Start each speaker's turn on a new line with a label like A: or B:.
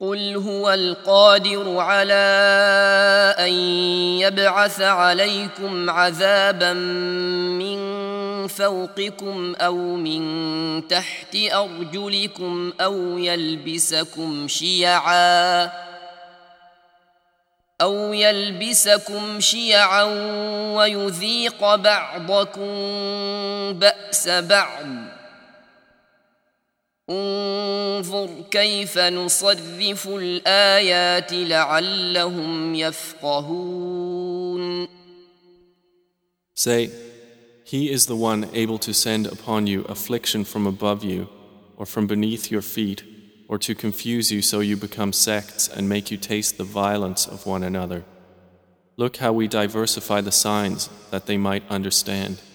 A: قل هو القادر على أن يبعث عليكم عذابا من فوقكم أو من تحت أرجلكم أو يلبسكم شيعا ويذيق بعضكم بأس بعض انظر كيف نصرف الآيات لعلهم يفقهون.
B: Say, He is the one able to send upon you affliction from above you or from beneath your feet, or to confuse you so you become sects and make you taste the violence of one another. Look how we diversify the signs that they might understand.